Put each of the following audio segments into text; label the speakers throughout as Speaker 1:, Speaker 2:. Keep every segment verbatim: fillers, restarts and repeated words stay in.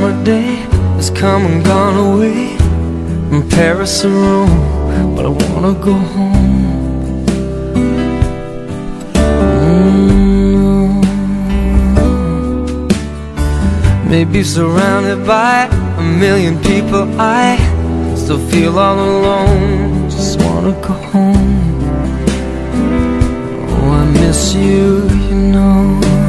Speaker 1: summer day has come and gone away from Paris or Rome, but I wanna go home. Mm. Maybe surrounded by a million people, I still feel all alone. Just wanna go home. Oh, I miss you, you know.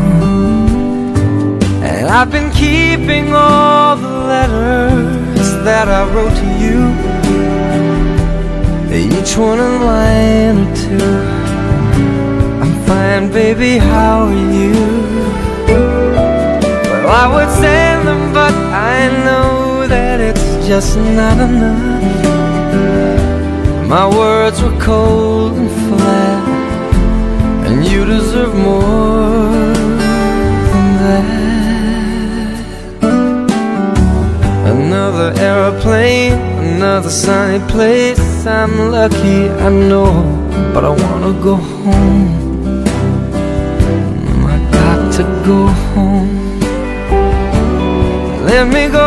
Speaker 1: And I've been keeping all the letters that I wrote to you, each one a line or two. I'm fine, baby, how are you? Well, I would send them, but I know that it's just not enough. My words were cold and flat, and you deserve more than that. Another aeroplane, another sunny place. I'm lucky, I know, but I wanna go home. I got to go home. Let me go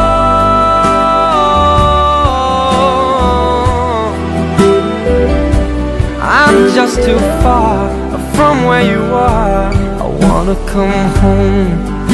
Speaker 1: home. I'm just too far from where you are. I wanna come home.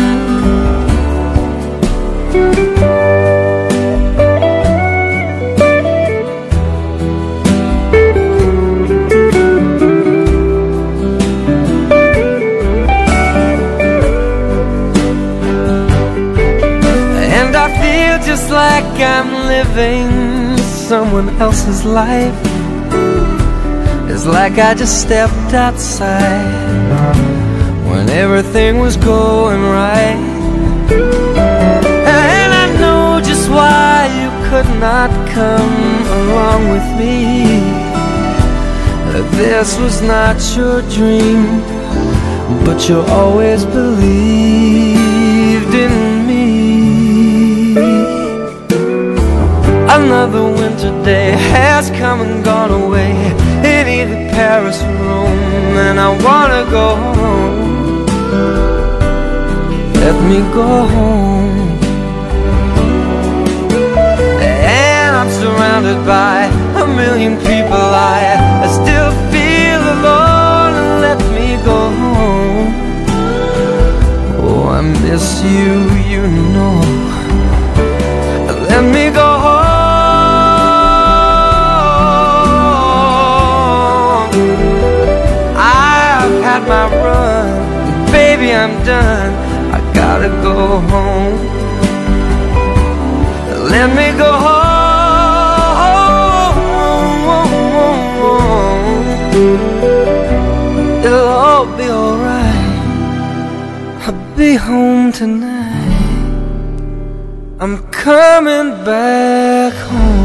Speaker 1: Just like I'm living someone else's life. It's like I just stepped outside when everything was going right. And I know just why you could not come along with me. This was not your dream, but you always believed in me. Another winter day has come and gone away in either Paris or Rome, and I wanna go home. Let me go home. And I'm surrounded by a million people, I, I still feel alone. Let me go home. Oh, I miss you, you know. Let me go home. My run, baby, I'm done. I gotta go home. Let me go home. It'll all be alright. I'll be home tonight. I'm coming back home.